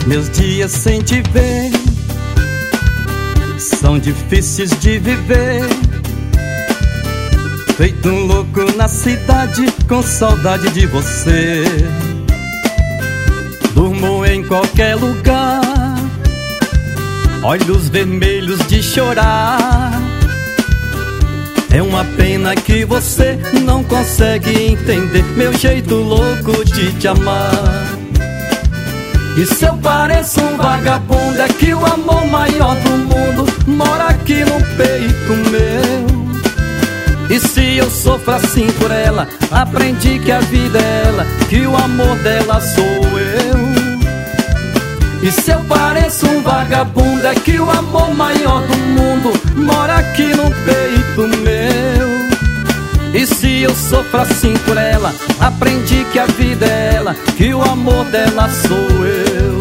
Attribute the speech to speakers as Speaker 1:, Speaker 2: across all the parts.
Speaker 1: Meus dias sem te ver são difíceis de viver, feito um louco na cidade com saudade de você. Durmo em qualquer lugar, olhos vermelhos de chorar. É uma pena que você não consegue entender meu jeito louco de te amar. E se eu pareço um vagabundo, é que o amor maior do mundo mora aqui no peito meu. E se eu sofro assim por ela, aprendi que a vida é ela, que o amor dela sou eu. E se eu pareço um vagabundo, é que o amor maior do mundo mora aqui no peito meu. E se eu sofro assim por ela, aprendi que a vida é ela, que o amor dela sou eu.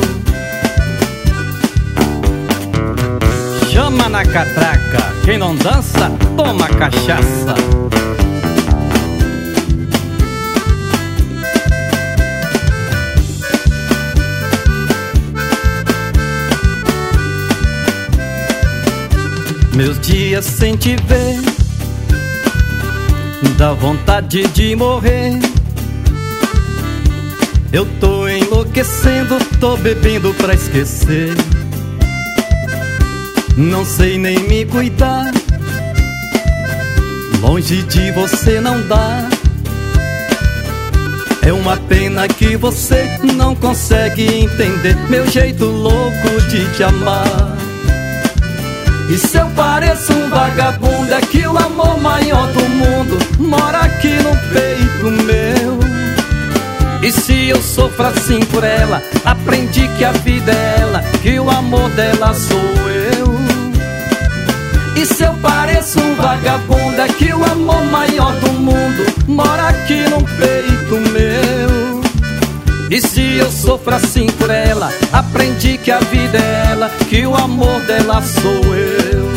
Speaker 1: Chama na catraca, quem não dança, toma cachaça. Meus dias sem te ver dá vontade de morrer. Eu tô enlouquecendo, tô bebendo pra esquecer. Não sei nem me cuidar, longe de você não dá. É uma pena que você não consegue entender meu jeito louco de te amar. E se eu pareço um vagabundo, é que o amor maior do mundo mora aqui no peito meu. E se eu sofro assim por ela, aprendi que a vida é ela, que o amor dela sou eu. E se eu pareço um vagabundo, é que o amor maior do mundo mora aqui no peito meu. E se eu sofro assim por ela, aprendi que a vida é ela, que o amor dela sou eu.